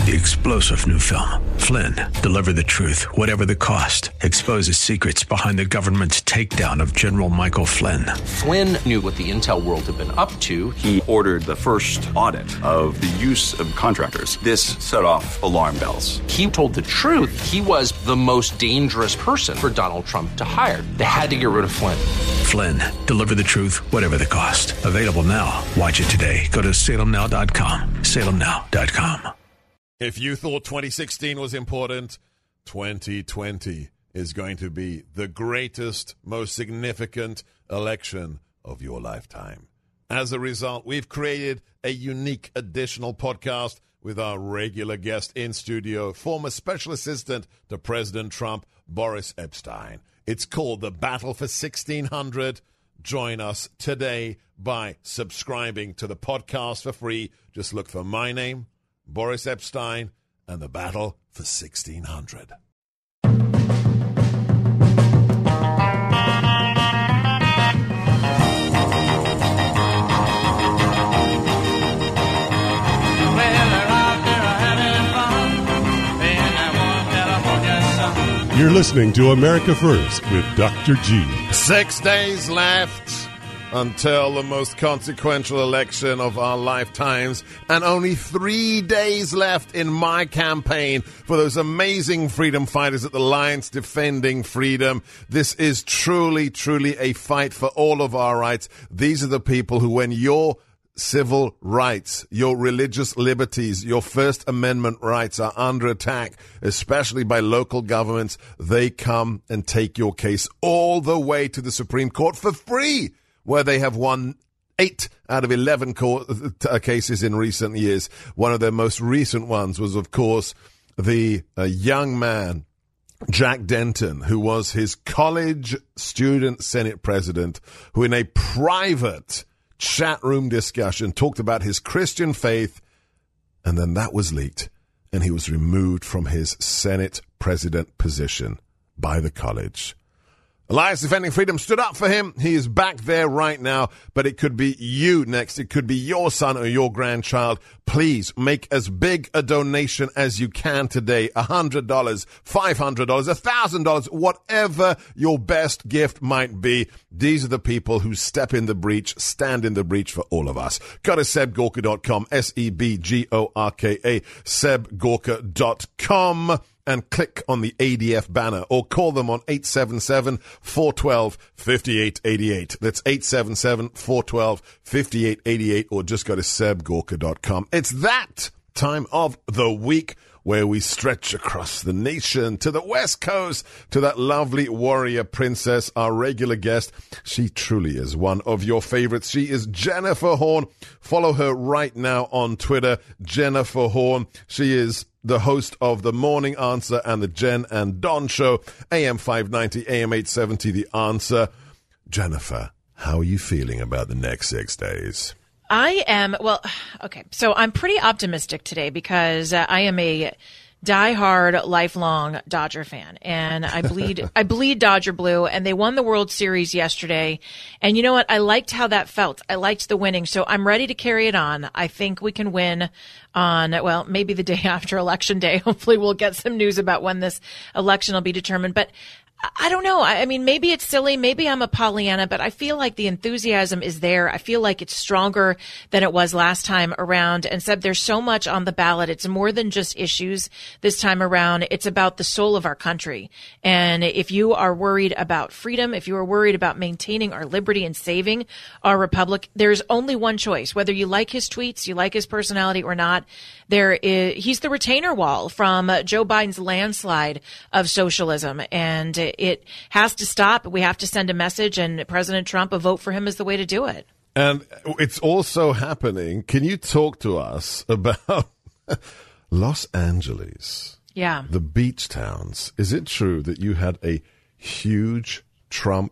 The explosive new film, Flynn, deliver the truth, whatever the cost, exposes secrets behind the government's takedown of General Michael Flynn. Flynn knew what the intel world had been up to. He ordered the first audit of the use of contractors. This set off alarm bells. He told the truth. He was the most dangerous person for Donald Trump to hire. They had to get rid of Flynn. Flynn, deliver the truth, whatever the cost. Available now. Watch it today. Go to salemnow.com. salemnow.com. If you thought 2016 was important, 2020 is going to be the greatest, most significant election of your lifetime. As a result, we've created a unique additional podcast with our regular guest in studio, former special assistant to President Trump, Boris Epshteyn. It's called The Battle for 1600. Join us today by subscribing to the podcast for free. Just look for my name, Boris Epshteyn, and The Battle for 1600. You're listening to America First with Dr. G. 6 days left until the most consequential election of our lifetimes, and only 3 days left in my campaign for those amazing freedom fighters at the Alliance Defending Freedom. This is truly, truly a fight for all of our rights. These are the people who, when your civil rights, your religious liberties, your First Amendment rights are under attack, especially by local governments, they come and take your case all the way to the Supreme Court for free, where they have won 8 out of 11 cases in recent years. One of their most recent ones was, of course, the young man, Jack Denton, who was his college student Senate president, who in a private chat room discussion talked about his Christian faith, and then that was leaked, and he was removed from his Senate president position by the college. Alliance Defending Freedom stood up for him. He is back there right now, but it could be you next. It could be your son or your grandchild. Please make as big a donation as you can today. $100, $500, $1,000, whatever your best gift might be. These are the people who step in the breach, stand in the breach for all of us. Go to SebGorka.com, SEBGORKA, SebGorka.com. and click on the ADF banner, or call them on 877-412-5888. That's 877-412-5888, or just go to sebgorka.com. It's that time of the week where we stretch across the nation to the West Coast, to that lovely warrior princess, our regular guest. She truly is one of your favorites. She is Jennifer Horn. Follow her right now on Twitter, Jennifer Horn. She is the host of The Morning Answer and the Jen and Don Show, AM 590, AM 870, The Answer. Jennifer, how are you feeling about the next 6 days? I am, well, okay, so I'm pretty optimistic today because I am a diehard, lifelong Dodger fan, and I bleed Dodger blue, and they won the World Series yesterday, and you know what? I liked how that felt. I liked the winning, so I'm ready to carry it on. I think we can win on, well, maybe the day after Election Day. Hopefully we'll get some news about when this election will be determined, but I don't know. I mean, maybe it's silly. Maybe I'm a Pollyanna, but I feel like the enthusiasm is there. I feel like it's stronger than it was last time around. And Seb, there's so much on the ballot. It's more than just issues this time around. It's about the soul of our country. And if you are worried about freedom, if you are worried about maintaining our liberty and saving our republic, there's only one choice. Whether you like his tweets, you like his personality or not, he's the retainer wall from Joe Biden's landslide of socialism. And it has to stop. We have to send a message, and President Trump, a vote for him is the way to do it. And it's also happening. Can you talk to us about Los Angeles? Yeah. The beach towns. Is it true that you had a huge Trump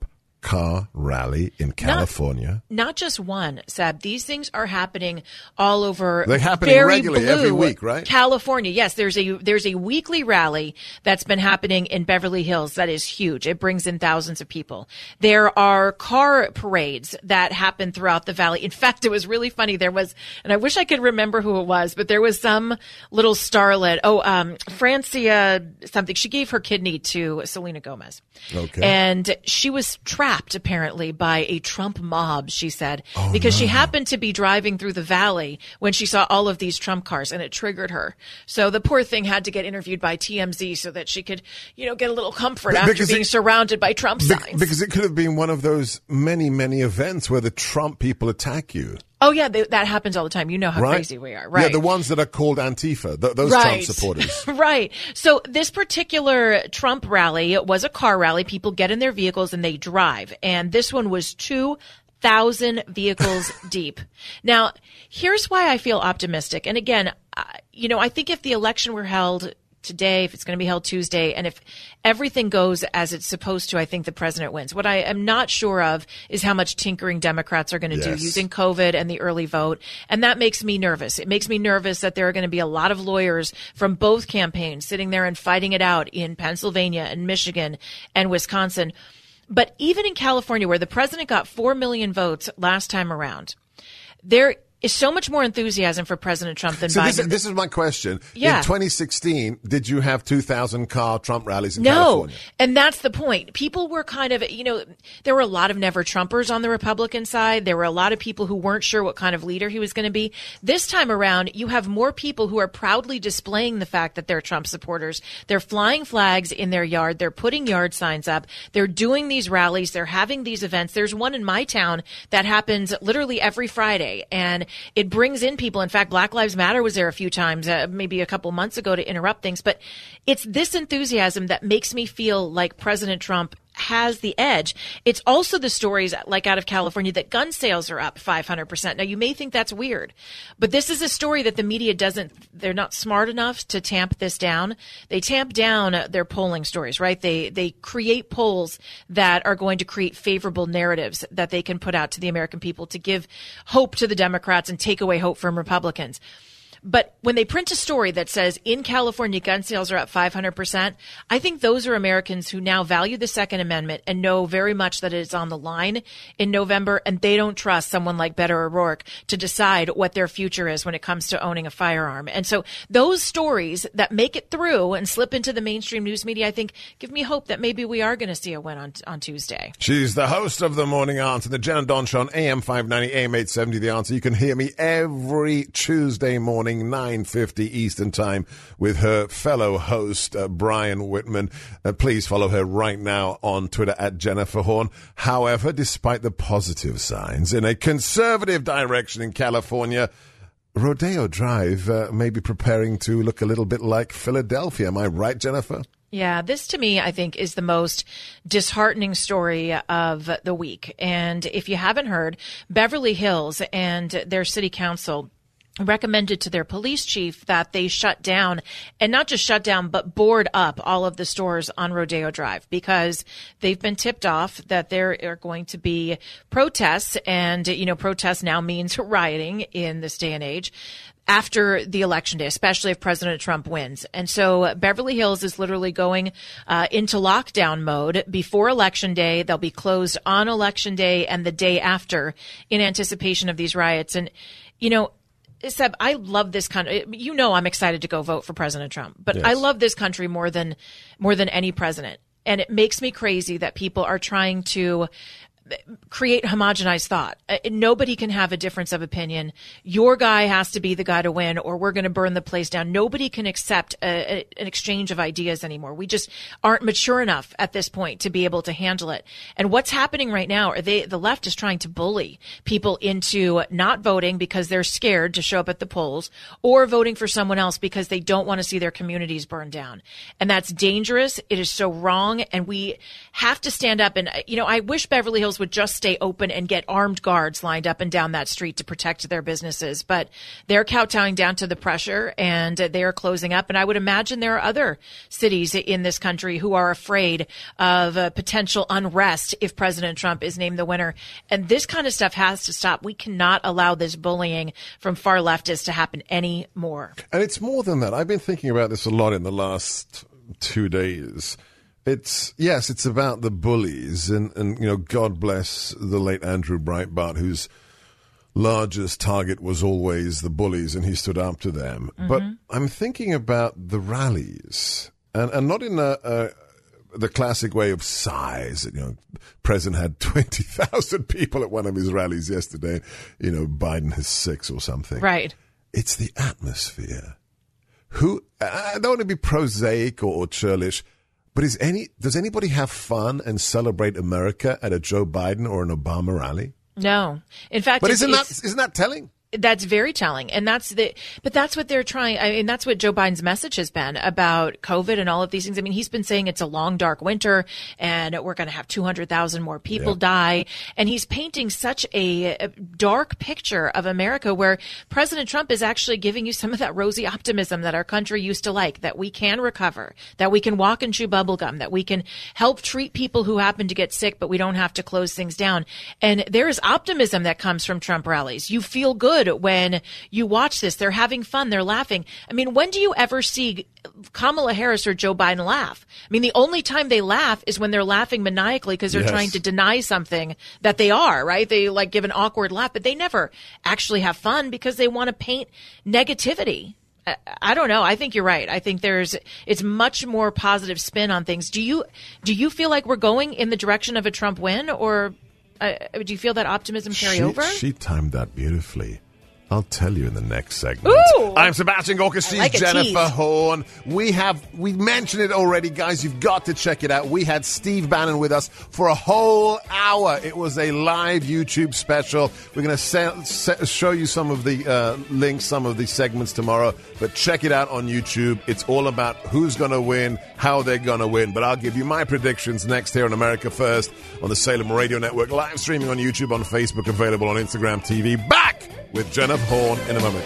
car rally in California. Not just one, Seb. These things are happening all over. They're happening regularly every week, right? California. Yes, there's a weekly rally that's been happening in Beverly Hills that is huge. It brings in thousands of people. There are car parades that happen throughout the valley. In fact, it was really funny. There was, and I wish I could remember who it was, but there was some little starlet. Francia something. She gave her kidney to Selena Gomez. Okay. And she was trapped apparently by a Trump mob, she said, because she happened to be driving through the valley when she saw all of these Trump cars, and it triggered her. So the poor thing had to get interviewed by TMZ so that she could, get a little comfort after being surrounded by Trump signs. Because it could have been one of those many, many events where the Trump people attack you. Oh, yeah, that happens all the time. You know how crazy we are, right? Yeah, the ones that are called Antifa, those Trump supporters. Right. So this particular Trump rally was a car rally. People get in their vehicles and they drive. And this one was 2,000 vehicles deep. Now, here's why I feel optimistic. And again, I think if the election were held today, if it's going to be held Tuesday, and if everything goes as it's supposed to, I think the president wins. What I am not sure of is how much tinkering Democrats are going to do using COVID and the early vote. And that makes me nervous. It makes me nervous that there are going to be a lot of lawyers from both campaigns sitting there and fighting it out in Pennsylvania and Michigan and Wisconsin. But even in California, where the president got 4 million votes last time around, there is so much more enthusiasm for President Trump than Biden. This is my question. Yeah. In 2016, did you have 2,000 car Trump rallies in California? No, and that's the point. People were kind of, there were a lot of never Trumpers on the Republican side. There were a lot of people who weren't sure what kind of leader he was going to be. This time around, you have more people who are proudly displaying the fact that they're Trump supporters. They're flying flags in their yard. They're putting yard signs up. They're doing these rallies. They're having these events. There's one in my town that happens literally every Friday, and it brings in people. In fact, Black Lives Matter was there a few times, maybe a couple months ago, to interrupt things. But it's this enthusiasm that makes me feel like President Trump has the edge. It's also the stories like out of California that gun sales are up 500%. Now, you may think that's weird, but this is a story that the media they're not smart enough to tamp this down. They tamp down their polling stories, right? They create polls that are going to create favorable narratives that they can put out to the American people to give hope to the Democrats and take away hope from Republicans. But when they print a story that says in California, gun sales are up 500%, I think those are Americans who now value the Second Amendment and know very much that it is on the line in November, and they don't trust someone like Beto O'Rourke to decide what their future is when it comes to owning a firearm. And so those stories that make it through and slip into the mainstream news media, I think, give me hope that maybe we are going to see a win on Tuesday. She's the host of The Morning Answer, the Jen and Don Show on AM 590, AM 870, The Answer. You can hear me every Tuesday morning, 9:50 Eastern Time, with her fellow host, Brian Whitman. Please follow her right now on Twitter at Jennifer Horn. However, despite the positive signs in a conservative direction in California, Rodeo Drive may be preparing to look a little bit like Philadelphia. Am I right, Jennifer? Yeah, this to me, I think, is the most disheartening story of the week. And if you haven't heard, Beverly Hills and their city council recommended to their police chief that they shut down, and not just shut down, but board up all of the stores on Rodeo Drive, because they've been tipped off that there are going to be protests, and, protests now means rioting in this day and age after the election day, especially if President Trump wins. And so Beverly Hills is literally going into lockdown mode before Election Day. They'll be closed on Election Day and the day after in anticipation of these riots. And, Seb, I love this country. I'm excited to go vote for President Trump, but yes. I love this country more than any president. And it makes me crazy that people are trying to create homogenized thought. Nobody can have a difference of opinion. Your guy has to be the guy to win, or we're going to burn the place down. Nobody can accept an exchange of ideas anymore. We just aren't mature enough at this point to be able to handle it. And what's happening right now are the left is trying to bully people into not voting because they're scared to show up at the polls, or voting for someone else because they don't want to see their communities burned down. And that's dangerous. It is so wrong. And we have to stand up. And, I wish Beverly Hills would just stay open and get armed guards lined up and down that street to protect their businesses. But they're kowtowing down to the pressure, and they are closing up. And I would imagine there are other cities in this country who are afraid of potential unrest if President Trump is named the winner. And this kind of stuff has to stop. We cannot allow this bullying from far leftists to happen anymore. And it's more than that. I've been thinking about this a lot in the last 2 days. It's about the bullies, and God bless the late Andrew Breitbart, whose largest target was always the bullies, and he stood up to them. Mm-hmm. But I'm thinking about the rallies, and not in the classic way of size. President had 20,000 people at one of his rallies yesterday. Biden has 6 or something. Right. It's the atmosphere. I don't want to be prosaic or churlish, but does anybody have fun and celebrate America at a Joe Biden or an Obama rally? No. In fact, but isn't that telling? That's very telling. And that's what they're trying. I mean, that's what Joe Biden's message has been about COVID and all of these things. I mean, he's been saying it's a long, dark winter and we're going to have 200,000 more people die. And he's painting such a dark picture of America, where President Trump is actually giving you some of that rosy optimism that our country used to like, that we can recover, that we can walk and chew bubblegum, that we can help treat people who happen to get sick, but we don't have to close things down. And there is optimism that comes from Trump rallies. You feel good when you watch this. They're having fun. They're laughing. I mean, when do you ever see Kamala Harris or Joe Biden laugh? I mean, the only time they laugh is when they're laughing maniacally because they're trying to deny something that they are, right? They give an awkward laugh, but they never actually have fun because they want to paint negativity. I don't know. I think you're right. I think it's much more positive spin on things. Do you feel like we're going in the direction of a Trump win, or do you feel that optimism carry over? She timed that beautifully. I'll tell you in the next segment. Ooh! I'm Sebastian Gorka. She's Jennifer Horn. We mentioned it already, guys. You've got to check it out. We had Steve Bannon with us for a whole hour. It was a live YouTube special. We're going to show you some of the links, some of the segments tomorrow. But check it out on YouTube. It's all about who's going to win, how they're going to win. But I'll give you my predictions next here on America First on the Salem Radio Network. Live streaming on YouTube, on Facebook, available on Instagram TV. Back with Jennifer Horn in a moment.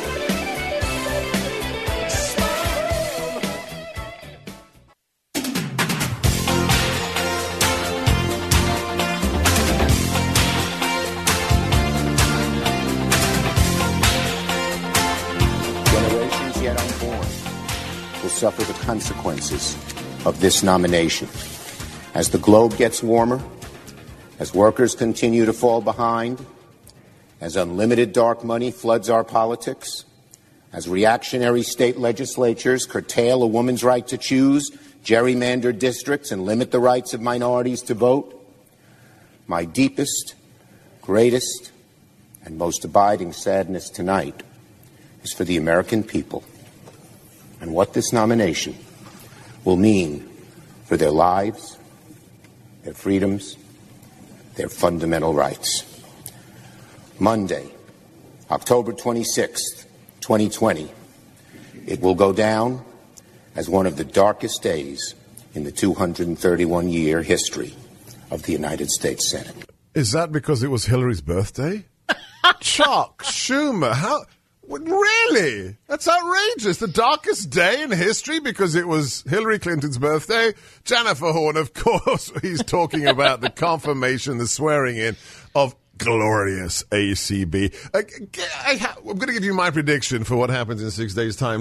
Generations yet unborn will suffer the consequences of this nomination. As the globe gets warmer, as workers continue to fall behind, as unlimited dark money floods our politics, as reactionary state legislatures curtail a woman's right to choose, gerrymander districts, and limit the rights of minorities to vote, my deepest, greatest, and most abiding sadness tonight is for the American people and what this nomination will mean for their lives, their freedoms, their fundamental rights. Monday, October 26th, 2020, it will go down as one of the darkest days in the 231-year history of the United States Senate. Is that because it was Hillary's birthday? Chuck Schumer, how? Really? That's outrageous. The darkest day in history because it was Hillary Clinton's birthday? Jennifer Horn, of course, he's talking about the confirmation, the swearing in of glorious ACB. I'm going to give you my prediction for what happens in 6 days' time.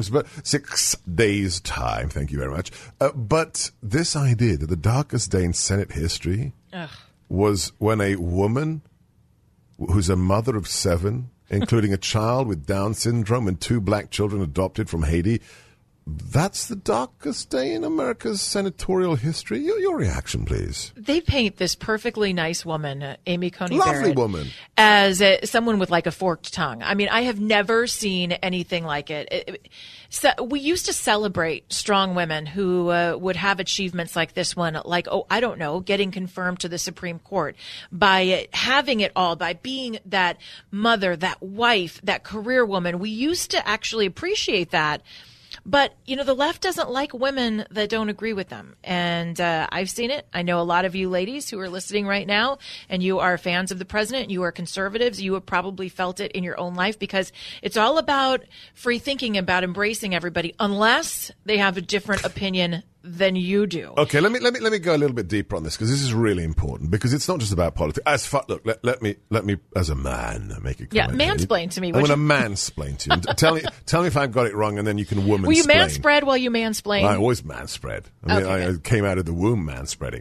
Thank you very much. But this idea that the darkest day in Senate history was when a woman who's a mother of 7, including a child with Down syndrome and 2 black children adopted from Haiti, that's the darkest day in America's senatorial history. Your reaction, please. They paint this perfectly nice woman, Amy Coney Barrett, lovely woman, as someone with like a forked tongue. I mean, I have never seen anything like it. So we used to celebrate strong women who would have achievements like this one, like, I don't know, getting confirmed to the Supreme Court, by having it all, by being that mother, that wife, that career woman. We used to actually appreciate that. But, the left doesn't like women that don't agree with them. And I've seen it. I know a lot of you ladies who are listening right now, and you are fans of the president, you are conservatives, you have probably felt it in your own life, because it's all about free thinking, about embracing everybody, unless they have a different opinion than you do. Okay, let me go a little bit deeper on this, because this is really important, because it's not just about politics. Look, let me as a man make a comment. Yeah, mansplain to me. I'm going to mansplain to you. tell me if I've got it wrong, and then you can womansplain. Will you manspread while you mansplain? I always manspread. I came out of the womb manspreading.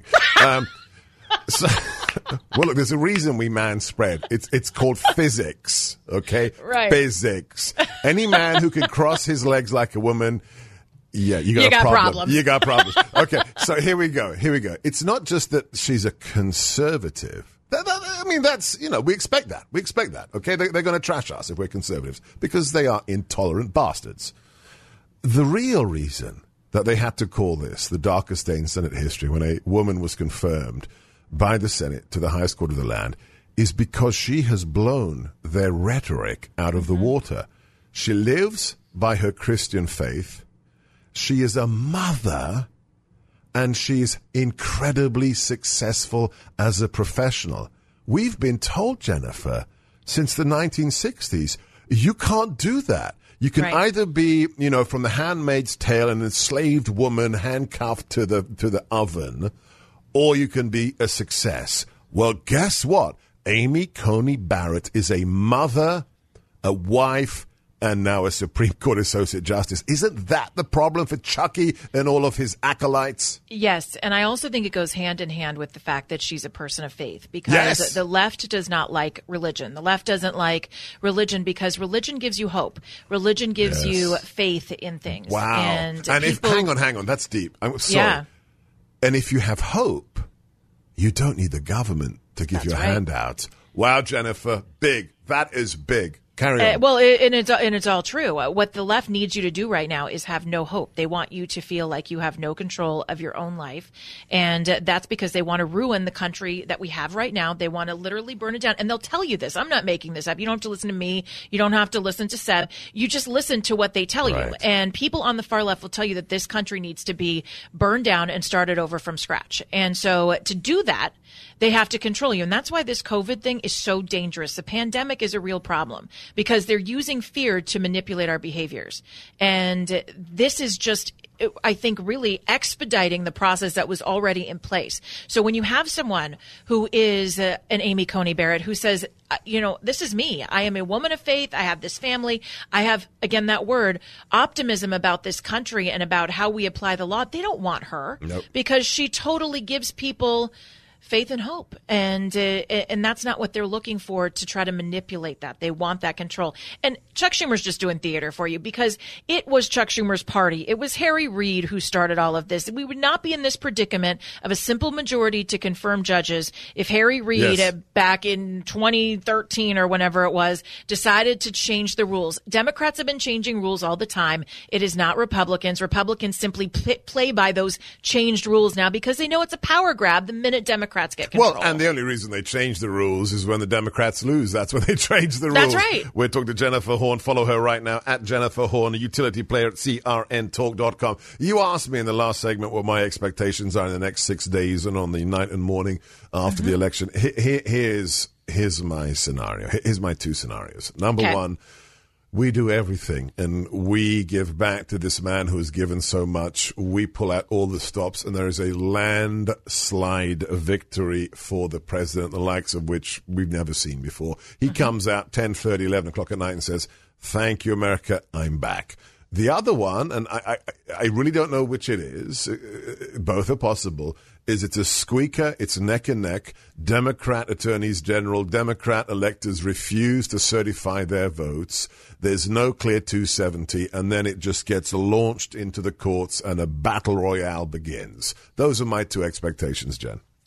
Well, look, there's a reason we manspread. It's called physics, okay? Right. Physics. Any man who can cross his legs like a woman, yeah, you got a problem. Problems. You got problems. Okay, so here we go. It's not just that she's a conservative. I mean, that's, we expect that. We expect that, okay? They're going to trash us if we're conservatives, because they are intolerant bastards. The real reason that they had to call this the darkest day in Senate history, when a woman was confirmed by the Senate to the highest court of the land, is because she has blown their rhetoric out of the water. She lives by her Christian faith. She is a mother, and she's incredibly successful as a professional. We've been told, Jennifer, since the 1960s, you can't do that. You can either be, from The Handmaid's Tale, an enslaved woman handcuffed to the oven, or you can be a success. Well, guess what? Amy Coney Barrett is a mother, a wife, and now a Supreme Court Associate Justice. Isn't that the problem for Chucky and all of his acolytes? Yes, and I also think it goes hand in hand with the fact that she's a person of faith, because the left does not like religion. The left doesn't like religion because religion gives you hope. Religion gives you faith in things. Wow. And hang on, that's deep. I'm sorry. Yeah. And if you have hope, you don't need the government to give you a handout. Wow, Jennifer, big. That is big. Carry on. And it's all true. What the left needs you to do right now is have no hope. They want you to feel like you have no control of your own life. And that's because they want to ruin the country that we have right now. They want to literally burn it down. And they'll tell you this. I'm not making this up. You don't have to listen to me. You don't have to listen to Seb. You just listen to what they tell you. And people on the far left will tell you that this country needs to be burned down and started over from scratch. And so to do that, they have to control you. And that's why this COVID thing is so dangerous. The pandemic is a real problem, because they're using fear to manipulate our behaviors. And this is just, I think, really expediting the process that was already in place. So when you have someone who is an Amy Coney Barrett who says, this is me. I am a woman of faith. I have this family. I have, again, that word, optimism about this country and about how we apply the law. They don't want her because she totally gives people faith and hope. And that's not what they're looking for, to try to manipulate that. They want that control. And Chuck Schumer's just doing theater for you, because it was Chuck Schumer's party. It was Harry Reid who started all of this. We would not be in this predicament of a simple majority to confirm judges if Harry Reid back in 2013 or whenever it was decided to change the rules. Democrats have been changing rules all the time. It is not Republicans. Republicans simply play by those changed rules now because they know it's a power grab the minute Democrats get control. Well, and the only reason they change the rules is when the Democrats lose. That's when they change the rules. That's right. We're talking to Jennifer Horn. Follow her right now at Jennifer Horn, a utility player at crntalk.com. You asked me in the last segment what my expectations are in the next 6 days and on the night and morning after the election. Here's my scenario. Here's my two scenarios. Number one, we do everything, and we give back to this man who has given so much. We pull out all the stops, and there is a landslide victory for the president, the likes of which we've never seen before. He comes out 10:30, 11 o'clock at night and says, "Thank you, America, I'm back." The other one, and I really don't know which it is, both are possible, is it's a squeaker, it's neck and neck. Democrat attorneys general, Democrat electors refuse to certify their votes. There's no clear 270, and then it just gets launched into the courts and a battle royale begins. Those are my two expectations, Jen.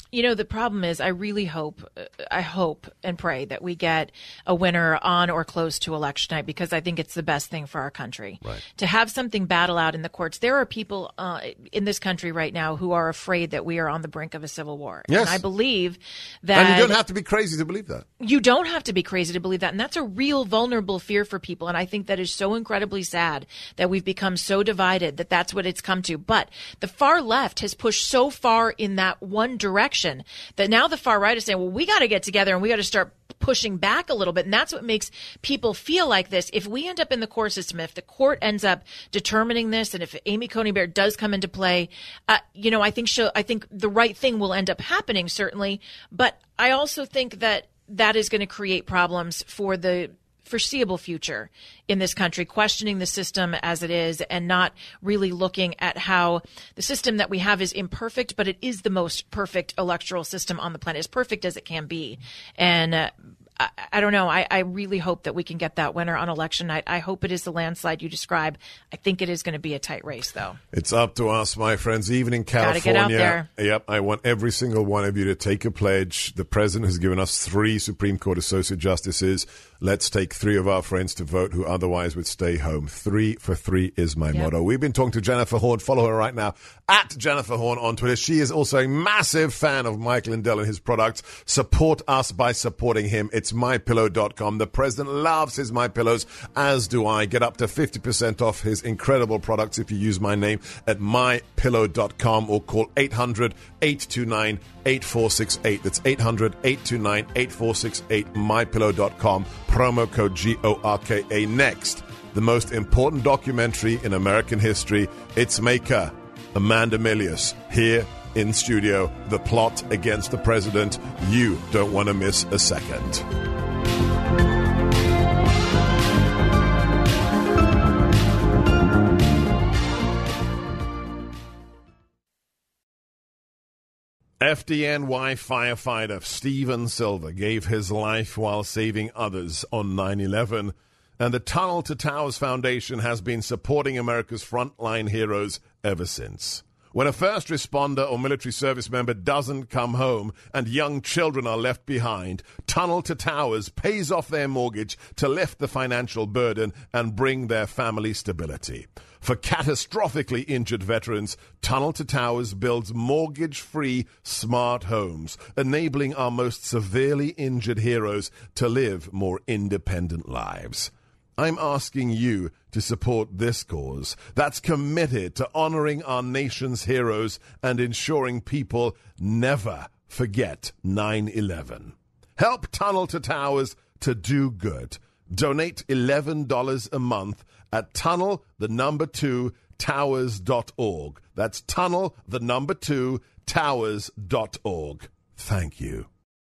You know, the problem is I hope and pray that we get a winner on or close to election night, because I think it's the best thing for our country. Right. To have something battle out in the courts. There are people in this country right now who are afraid that we are on the brink of a civil war. Yes. And I believe that. And you don't have to be crazy to believe that. You don't have to be crazy to believe that. And that's a real vulnerable fear for people. And I think that is so incredibly sad that we've become so divided that that's what it's come to. But the far left has pushed so far in that one direction that now the far right is saying, well, we got to get together and we got to start pushing back a little bit. And that's what makes people feel like this. If we end up in the court system, if the court ends up determining this, and if Amy Coney Barrett does come into play, I think the right thing will end up happening, certainly. But I also think that is going to create problems for the foreseeable future in this country, questioning the system as it is and not really looking at how the system that we have is imperfect, but it is the most perfect electoral system on the planet, as perfect as it can be. And I don't know. I really hope that we can get that winner on election night. I hope it is the landslide you describe. I think it is going to be a tight race, though. It's up to us, my friends, even in California. Gotta get out there. Yep, I want every single one of you to take a pledge. The president has given us 3 Supreme Court associate justices. Let's take 3 of our friends to vote who otherwise would stay home. 3 for 3 is my motto. We've been talking to Jennifer Horn. Follow her right now at Jennifer Horn on Twitter. She is also a massive fan of Mike Lindell and his products. Support us by supporting him. It's MyPillow.com. The president loves his MyPillows, as do I. Get up to 50% off his incredible products if you use my name at MyPillow.com or call 800-829-8468. That's 800-829-8468, MyPillow.com. Promo code GORKA. Next, the most important documentary in American history, its maker, Amanda Milius, here in studio. The plot against the president. You don't want to miss a second. FDNY firefighter Steven Silver gave his life while saving others on 9/11, and the Tunnel to Towers Foundation has been supporting America's frontline heroes ever since. When a first responder or military service member doesn't come home and young children are left behind, Tunnel to Towers pays off their mortgage to lift the financial burden and bring their family stability. For catastrophically injured veterans, Tunnel to Towers builds mortgage-free smart homes, enabling our most severely injured heroes to live more independent lives. I'm asking you to support this cause that's committed to honoring our nation's heroes and ensuring people never forget 9/11. Help Tunnel to Towers to do good. Donate $11 a month at tunnel2towers.org. That's tunnel2towers.org. Thank you.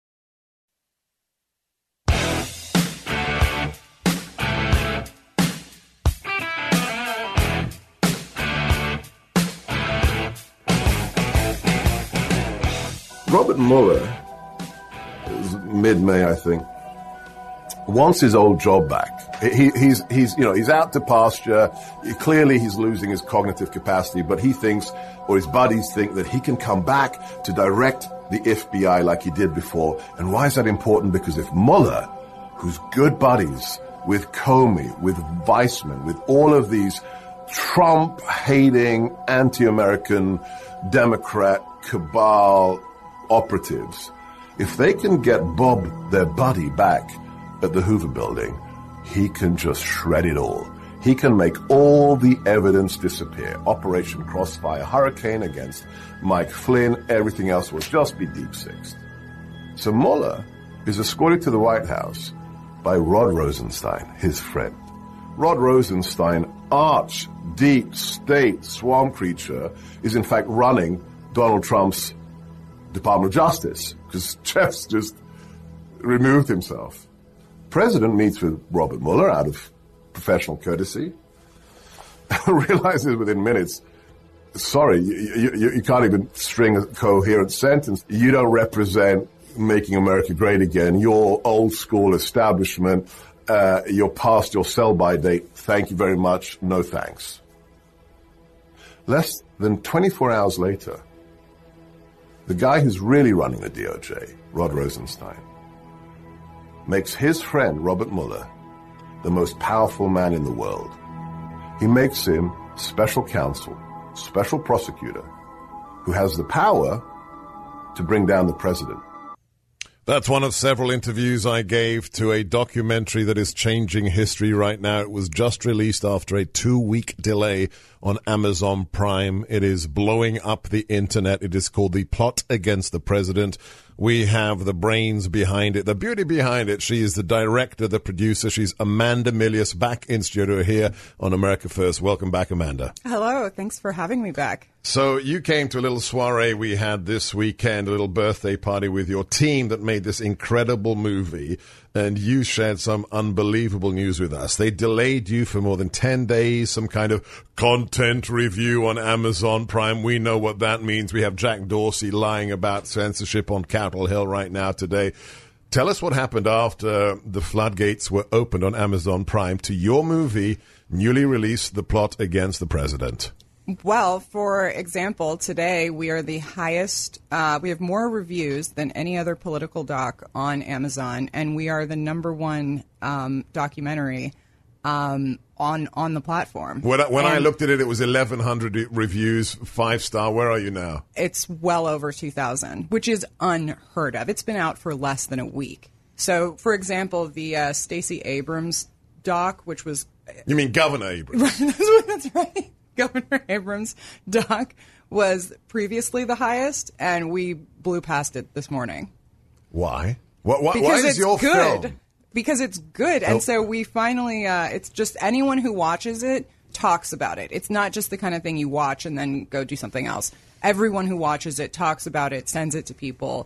Robert Mueller, mid-May, I think, wants his old job back. He's out to pasture. Clearly, he's losing his cognitive capacity, but he thinks, or his buddies think, that he can come back to direct the FBI like he did before. And why is that important? Because if Mueller, who's good buddies with Comey, with Weissman, with all of these Trump-hating, anti-American, Democrat cabal operatives, if they can get Bob, their buddy, back at the Hoover Building, he can just shred it all. He can make all the evidence disappear. Operation Crossfire Hurricane against Mike Flynn, everything else will just be deep-sixed. So Mueller is escorted to the White House by Rod Rosenstein, his friend. Rod Rosenstein, arch, deep state swamp creature, is in fact running Donald Trump's Department of Justice, because Jeff's just removed himself. President meets with Robert Mueller out of professional courtesy, realizes within minutes, sorry, you can't even string a coherent sentence. You don't represent making America great again. Your old school establishment, you're past your sell-by date. Thank you very much. No thanks. Less than 24 hours later, The guy who's really running the DOJ, Rod Rosenstein, makes his friend Robert Mueller the most powerful man in the world. He makes him special counsel, special prosecutor, who has the power to bring down the president. That's one of several interviews I gave to a documentary that is changing history right now. It was just released after a 2-week delay on Amazon Prime. It is blowing up the internet. It is called The Plot Against the President. We have the brains behind it, the beauty behind it. She is the director, the producer. She's Amanda Milius, back in studio here on America First. Welcome back, Amanda. Hello. Thanks for having me back. So you came to a little soiree we had this weekend, a little birthday party with your team that made this incredible movie, and you shared some unbelievable news with us. They delayed you for more than 10 days, some kind of content review on Amazon Prime. We know what that means. We have Jack Dorsey lying about censorship on Capitol Hill right now today. Tell us what happened after the floodgates were opened on Amazon Prime to your movie, newly released, The Plot Against the President. Well, for example, today we are the highest, we have more reviews than any other political doc on Amazon, and we are the number one documentary on the platform. When I looked at it, it was 1,100 reviews, 5-star. Where are you now? It's well over 2,000, which is unheard of. It's been out for less than a week. So, for example, the Stacey Abrams doc, which was... You mean Governor Abrams? That's right. Governor Abrams' doc was previously the highest, and we blew past it this morning. Why? Why is your film? Because it's good, and so we finally, it's just anyone who watches it talks about it. It's not just the kind of thing you watch and then go do something else. Everyone who watches it talks about it, sends it to people.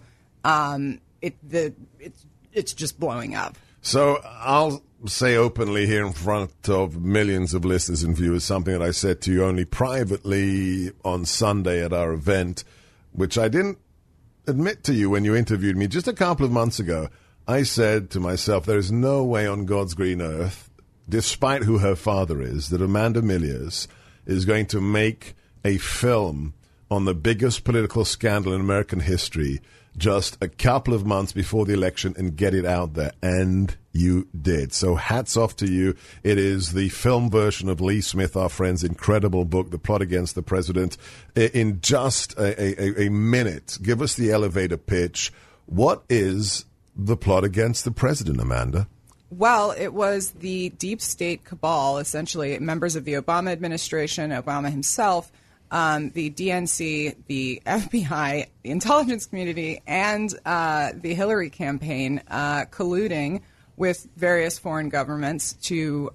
It's just blowing up. So I'll say openly here in front of millions of listeners and viewers something that I said to you only privately on Sunday at our event, which I didn't admit to you when you interviewed me just a couple of months ago. I said to myself, there is no way on God's green earth, despite who her father is, that Amanda Milius is going to make a film on the biggest political scandal in American history just a couple of months before the election and get it out there. And you did. So hats off to you. It is the film version of Lee Smith, our friend's incredible book, The Plot Against the President. In just a minute, give us the elevator pitch. What is The Plot Against the President, Amanda? Well, it was the deep state cabal, essentially members of the Obama administration, Obama himself, the DNC, the FBI, the intelligence community, and the Hillary campaign colluding with various foreign governments to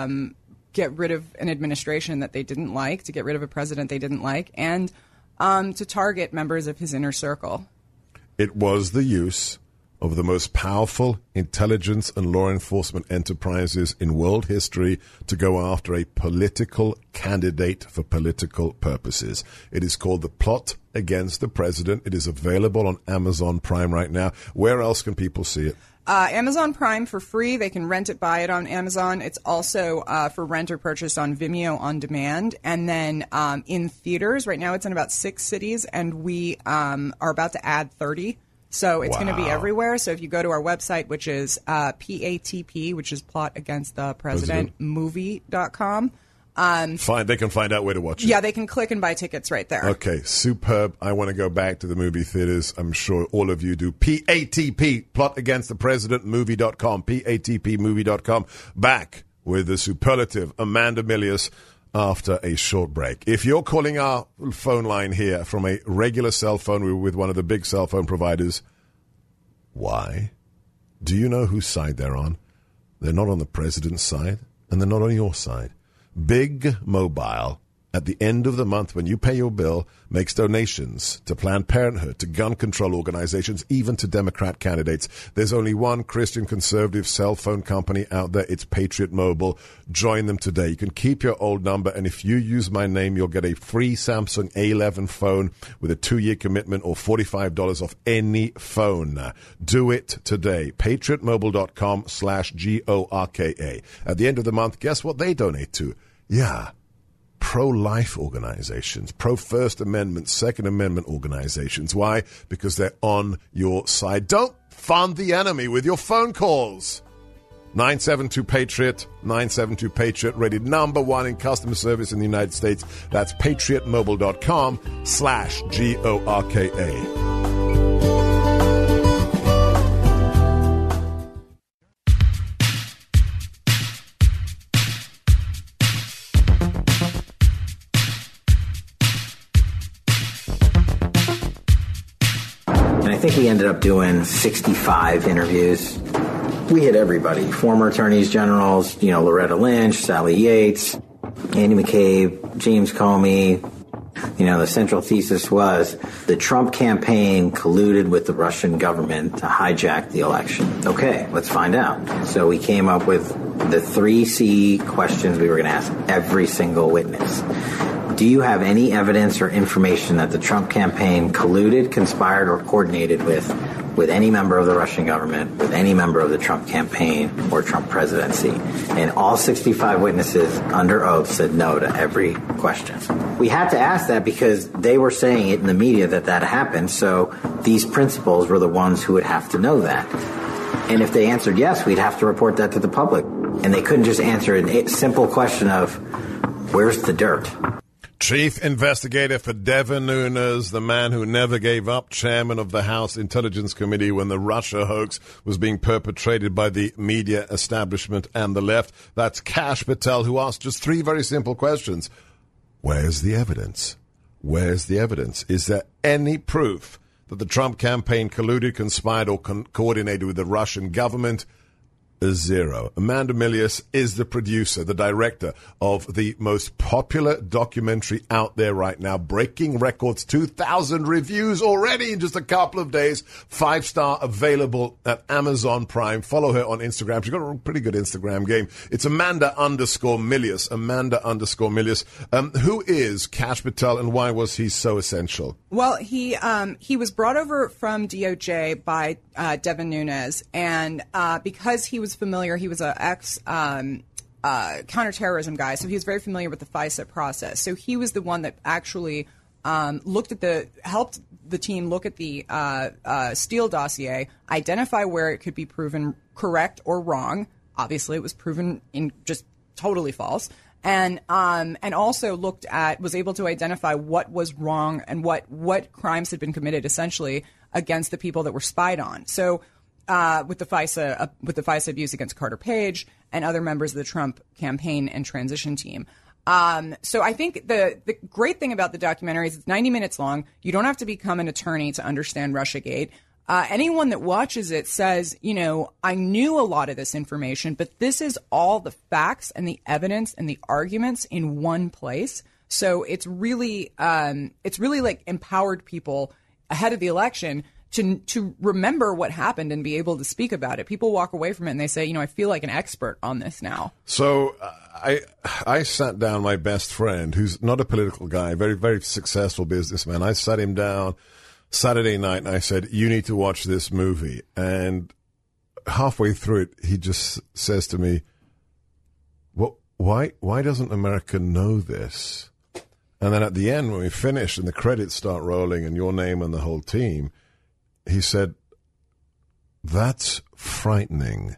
get rid of an administration that they didn't like, to get rid of a president they didn't like, and to target members of his inner circle. It was the use of the most powerful intelligence and law enforcement enterprises in world history to go after a political candidate for political purposes. It is called The Plot Against the President. It is available on Amazon Prime right now. Where else can people see it? Amazon Prime for free. They can rent it, buy it on Amazon. It's also for rent or purchase on Vimeo on demand. And then in theaters, right now it's in about 6 cities, and we are about to add 30. So it's going to be everywhere. So if you go to our website, which is PATP, which is Plot Against the President, movie.com. They can find out where to watch it. Yeah, they can click and buy tickets right there. Okay, superb. I want to go back to the movie theaters. I'm sure all of you do. PATP, Plot Against the President, movie.com. PATP, movie.com. Back with the superlative Amanda Milius after a short break. If you're calling our phone line here from a regular cell phone, we were with one of the big cell phone providers. Why? Do you know whose side they're on? They're not on the president's side, and they're not on your side. Big Mobile, at the end of the month when you pay your bill, makes donations to Planned Parenthood, to gun control organizations, even to Democrat candidates. There's only one Christian conservative cell phone company out there. It's Patriot Mobile. Join them today. You can keep your old number, and if you use my name, you'll get a free Samsung A11 phone with a 2-year commitment or $45 off any phone. Do it today. PatriotMobile.com/GORKA. At the end of the month, guess what they donate to? Yeah, pro-life organizations, pro-First Amendment, Second Amendment organizations. Why? Because they're on your side. Don't fund the enemy with your phone calls. 972-PATRIOT, 972-PATRIOT, rated #1 in customer service in the United States. That's patriotmobile.com/GORKA. I think we ended up doing 65 interviews. We hit everybody, former attorneys generals, Loretta Lynch, Sally Yates, Andy McCabe, James Comey. The central thesis was the Trump campaign colluded with the Russian government to hijack the election. Okay, let's find out. So we came up with the 3C questions we were going to ask every single witness. Do you have any evidence or information that the Trump campaign colluded, conspired, or coordinated with any member of the Russian government, with any member of the Trump campaign or Trump presidency? And all 65 witnesses under oath said no to every question. We had to ask that because they were saying it in the media that happened, so these principals were the ones who would have to know that. And if they answered yes, we'd have to report that to the public. And they couldn't just answer a simple question of, where's the dirt? Chief investigator for Devin Nunes, the man who never gave up, chairman of the House Intelligence Committee when the Russia hoax was being perpetrated by the media establishment and the left. That's Kash Patel, who asked just 3 very simple questions. Where's the evidence? Where's the evidence? Is there any proof that the Trump campaign colluded, conspired, or coordinated with the Russian government? Zero. Amanda Milius is the producer, the director of the most popular documentary out there right now, breaking records, 2,000 reviews already in just a couple of days, 5-star, available at Amazon Prime. Follow her on Instagram. She's got a pretty good Instagram game. It's Amanda_Milius. Amanda_Milius. Who is Kash Patel and why was he so essential? Well, he was brought over from DOJ by Devin Nunes, and because he was familiar, he was an counterterrorism guy, so he was very familiar with the FISA process. So he was the one that actually helped the team look at the Steele dossier, identify where it could be proven correct or wrong. Obviously, it was proven in just totally false. And also was able to identify what was wrong and what crimes had been committed essentially against the people that were spied on. So with the FISA abuse against Carter Page and other members of the Trump campaign and transition team. So I think the great thing about the documentary is it's 90 minutes long. You don't have to become an attorney to understand Russiagate. Anyone that watches it says, I knew a lot of this information, but this is all the facts and the evidence and the arguments in one place. So it's really like empowered people ahead of the election to remember what happened and be able to speak about it. People walk away from it and they say, I feel like an expert on this now. So I sat down my best friend, who's not a political guy, very, very successful businessman. I sat him down Saturday night and I said, you need to watch this movie. And halfway through it, he just says to me, well, why doesn't America know this? And then at the end, when we finish and the credits start rolling and your name and the whole team, he said, that's frightening.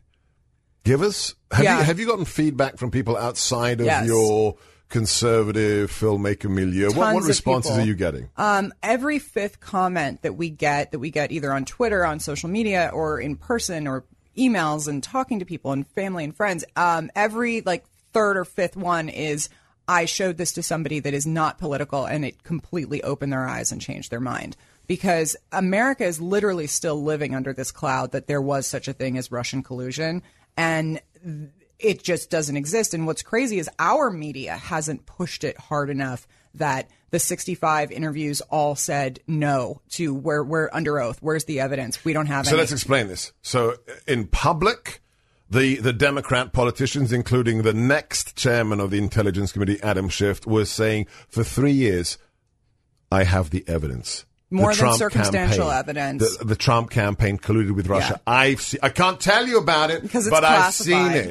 Have you gotten feedback from people outside of your conservative filmmaker milieu? What responses are you getting? Every 5th comment that we get either on Twitter, on social media, or in person, or emails and talking to people and family and friends, every 3rd or 5th one is, I showed this to somebody that is not political and it completely opened their eyes and changed their mind. Because America is literally still living under this cloud that there was such a thing as Russian collusion, and it just doesn't exist. And what's crazy is our media hasn't pushed it hard enough that the 65 interviews all said no to we're under oath. Where's the evidence? We don't have any. So let's explain this. So in public, the Democrat politicians, including the next chairman of the Intelligence Committee, Adam Schiff, was saying for 3 years, I have the evidence. More than circumstantial evidence. The Trump campaign colluded with Russia. Yeah. I can't tell you about it, but I've seen it.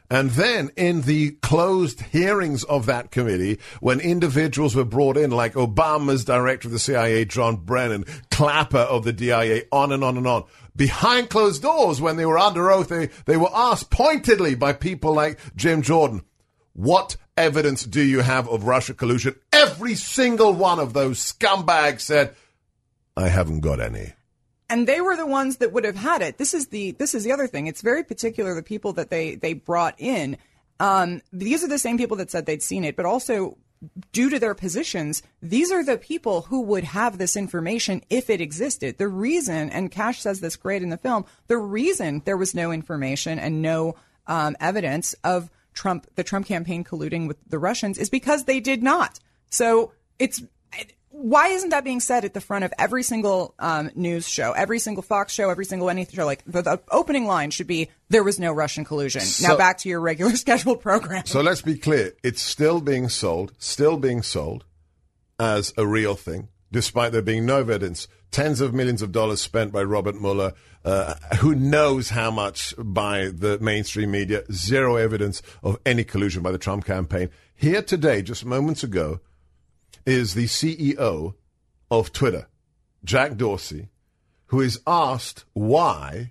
And then in the closed hearings of that committee, when individuals were brought in, like Obama's director of the CIA, John Brennan, Clapper of the DIA, on and on and on, behind closed doors, when they were under oath, they were asked pointedly by people like Jim Jordan, what evidence do you have of Russia collusion? Every single one of those scumbags said, I haven't got any. And they were the ones that would have had it. This is the other thing. It's very particular, the people that they brought in. These are the same people that said they'd seen it, but also due to their positions, these are the people who would have this information if it existed. The reason, and Cash says this great in the film, the reason there was no information and no evidence of the Trump campaign colluding with the Russians is because they did not. So why isn't that being said at the front of every single news show, every single Fox show, every single anything show? Like the opening line should be, there was no Russian collusion. Now back to your regular scheduled program. So let's be clear. It's still being sold as a real thing, despite there being no evidence. Tens of millions of dollars spent by Robert Mueller, who knows how much by the mainstream media. Zero evidence of any collusion by the Trump campaign. Here today, just moments ago, is the CEO of Twitter, Jack Dorsey, who is asked why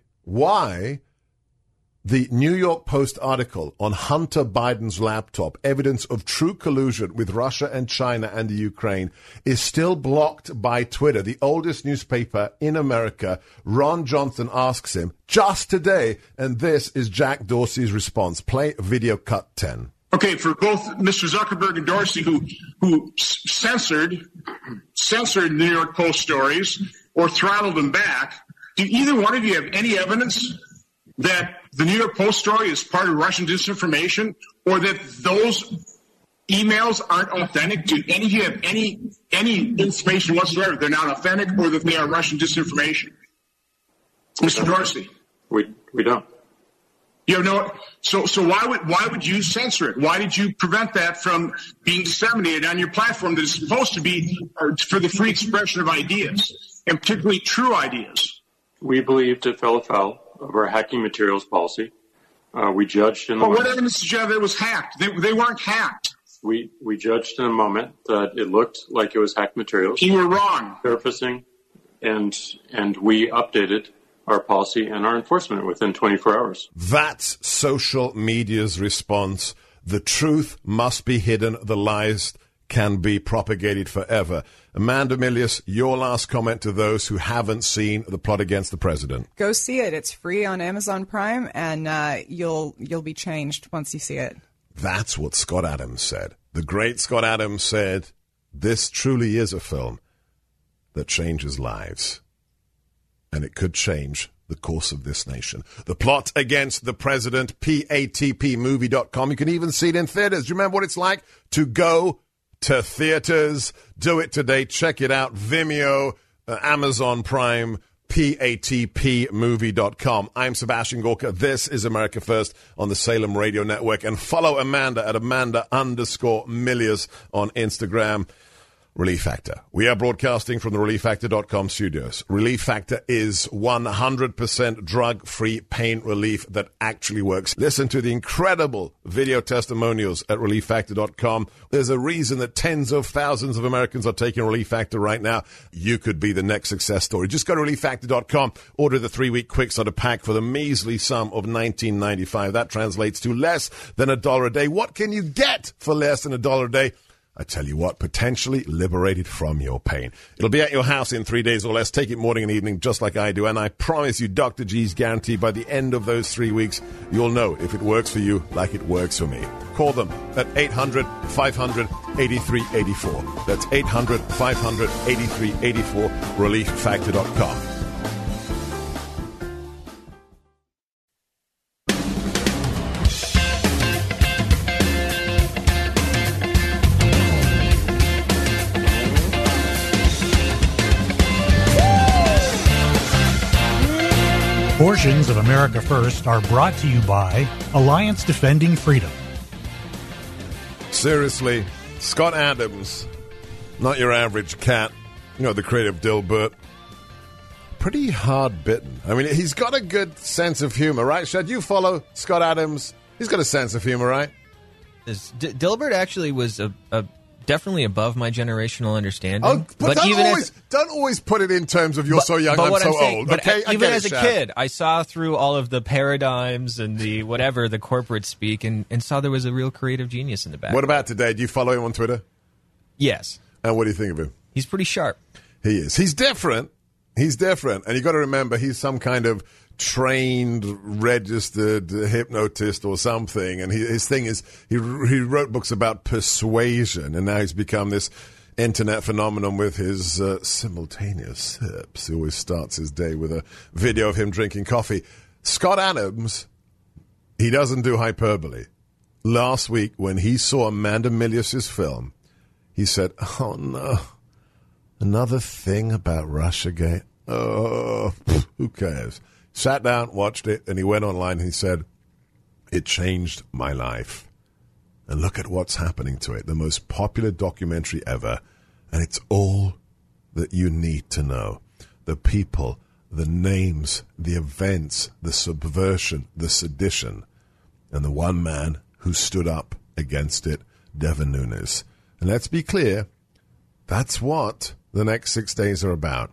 the New York Post article on Hunter Biden's laptop, evidence of true collusion with Russia and China and the Ukraine, is still blocked by Twitter, the oldest newspaper in America. Ron Johnson asks him just today, and this is Jack Dorsey's response. Play video cut 10. Okay, for both Mr. Zuckerberg and Dorsey, who censored New York Post stories or throttled them back, do either one of you have any evidence that the New York Post story is part of Russian disinformation, or that those emails aren't authentic? Do any of you have any information whatsoever they're not authentic, or that they are Russian disinformation? Mr. Dorsey, we don't. You know, so why would you censor it? Why did you prevent that from being disseminated on your platform that is supposed to be for the free expression of ideas, and particularly true ideas? We believed it fell afoul of our hacking materials policy. We judged in the moment. What evidence did you have that it was hacked? They weren't hacked. We judged in a moment that it looked like it was hacked materials. You were wrong. Surfacing, and we updated our policy and our enforcement within 24 hours. That's social media's response. The truth must be hidden. The lies can be propagated forever. Amanda Milius, your last comment to those who haven't seen The Plot Against the President. Go see it. It's free on Amazon Prime, and you'll be changed once you see it. That's what Scott Adams said. The great Scott Adams said, this truly is a film that changes lives. And it could change the course of this nation. The Plot Against the President, PATPmovie.com. You can even see it in theaters. Do you remember what it's like to go to theaters? Do it today. Check it out. Vimeo, Amazon Prime, PATPmovie.com. I'm Sebastian Gorka. This is America First on the Salem Radio Network. And follow Amanda at Amanda_Milius on Instagram. Relief Factor. We are broadcasting from the ReliefFactor.com studios. Relief Factor is 100% drug-free pain relief that actually works. Listen to the incredible video testimonials at ReliefFactor.com. There's a reason that tens of thousands of Americans are taking Relief Factor right now. You could be the next success story. Just go to ReliefFactor.com, order the 3-week quick starter pack for the measly sum of $19.95. That translates to less than $1 a day. What can you get for less than $1 a day? I tell you what, potentially liberated from your pain. It'll be at your house in 3 days or less. Take it morning and evening just like I do. And I promise you, Dr. G's guarantee by the end of those 3 weeks, you'll know if it works for you like it works for me. Call them at 800-500-8384. That's 800-500-8384, ReliefFactor.com. Portions of America First are brought to you by Alliance Defending Freedom. Seriously, Scott Adams, not your average cat, you know, the creative Dilbert, pretty hard-bitten. I mean, he's got a good sense of humor, right, Shad? You follow Scott Adams? He's got a sense of humor, right? Dilbert actually was definitely above my generational understanding. Oh, but don't always put it in terms of you're so young, I'm so old. But okay, even as a kid, I saw through all of the paradigms and the corporate speak, and saw there was a real creative genius in the back. What about today? Do you follow him on Twitter? Yes. And what do you think of him? He's pretty sharp. He is. He's different. And you got to remember, he's some kind of trained, registered hypnotist or something. And his thing is, he wrote books about persuasion, and now he's become this internet phenomenon with his simultaneous sips. He always starts his day with a video of him drinking coffee. Scott Adams, he doesn't do hyperbole. Last week, when he saw Amanda Milius's film, he said, "Oh no, another thing about Russiagate. Oh, who cares?" Sat down, watched it, and he went online and he said, "It changed my life. And look at what's happening to it. The most popular documentary ever. And it's all that you need to know. The people, the names, the events, the subversion, the sedition. And the one man who stood up against it, Devin Nunes." And let's be clear, that's what the next 6 days are about.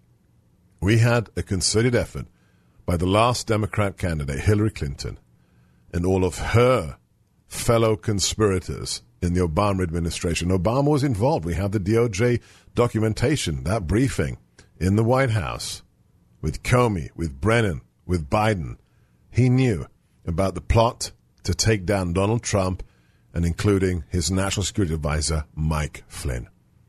We had a concerted effort by the last Democrat candidate, Hillary Clinton, and all of her fellow conspirators in the Obama administration. Obama was involved. We have the DOJ documentation, that briefing in the White House with Comey, with Brennan, with Biden. He knew about the plot to take down Donald Trump, and including his national security advisor, Mike Flynn.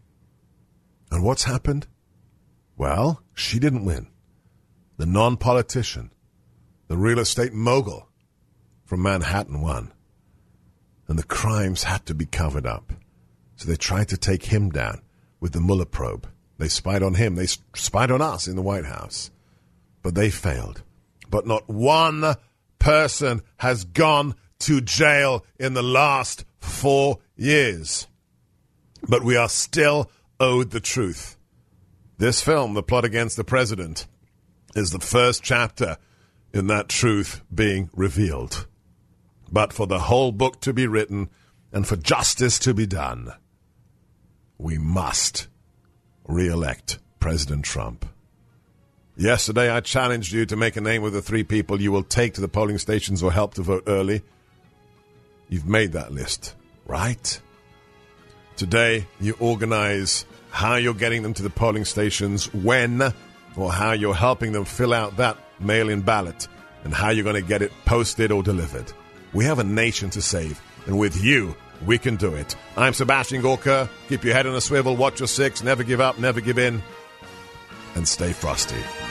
And what's happened? Well, she didn't win. The non-politician, the real estate mogul from Manhattan won. And the crimes had to be covered up. So they tried to take him down with the Mueller probe. They spied on him. They spied on us in the White House. But they failed. But not one person has gone to jail in the last 4 years. But we are still owed the truth. This film, The Plot Against the President, is the first chapter in that truth being revealed. But for the whole book to be written and for justice to be done, we must re-elect President Trump. Yesterday, I challenged you to make a name of the 3 people you will take to the polling stations or help to vote early. You've made that list, right? Today, you organize how you're getting them to the polling stations, when, or how you're helping them fill out that mail-in ballot, and how you're going to get it posted or delivered. We have a nation to save, and with you, we can do it. I'm Sebastian Gorka. Keep your head on a swivel, watch your 6, never give up, never give in, and stay frosty.